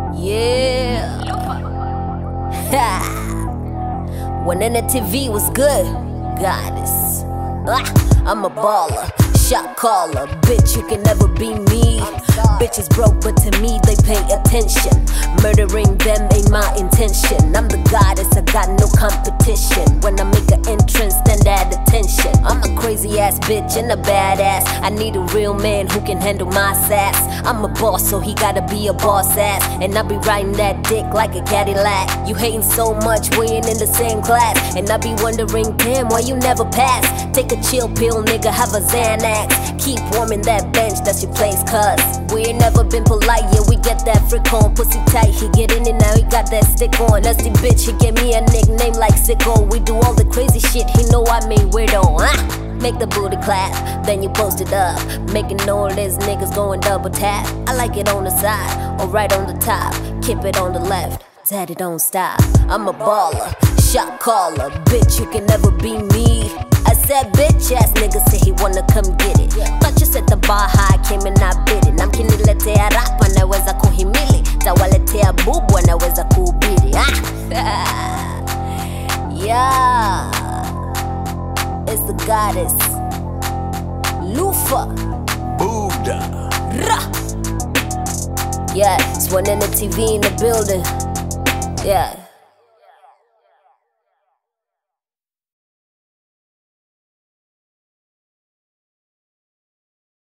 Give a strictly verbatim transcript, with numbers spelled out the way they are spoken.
Yeah. When N T V was good, goddess. Ah, I'm a baller, shot caller. Bitch, you can never be me. Bitches broke, but to me they pay attention. Murdering them ain't my intention. I'm the goddess, I got no competition. When I make an entrance, then add attention. I'm a crazy ass bitch and a badass. I need a real man who can handle my sass. I'm a boss, so he gotta be a boss ass. And I be riding that dick like a Cadillac. You hating so much, we ain't in the same class. And I be wondering, damn, why you never pass? Take a chill pill, nigga, have a Xanax. Keep warming that bench, that's your place, cuz we ain't never been polite, yeah, we get that frick on. Pussy tight, he get in and now he got that stick on. Nasty bitch, he gave me a nickname like Sicko. We do all the crazy shit, he know I mean weirdo, huh? Make the booty clap, then you post it up. Making all these niggas going double tap. I like it on the side, or right on the top. Keep it on the left, daddy don't stop. I'm a baller, shot caller. Bitch, you can never be me. I said bitch ass nigga say he wanna come get it. Thought you set the bar high, came and I bit it. Namkiniletea rap naweza kuhimili. Tawaletea bubu naweza kuhubiri. Ah. Yeah, it's the goddess Lufa Buddha. Ra. Yeah, it's one N T V in the building. Yeah.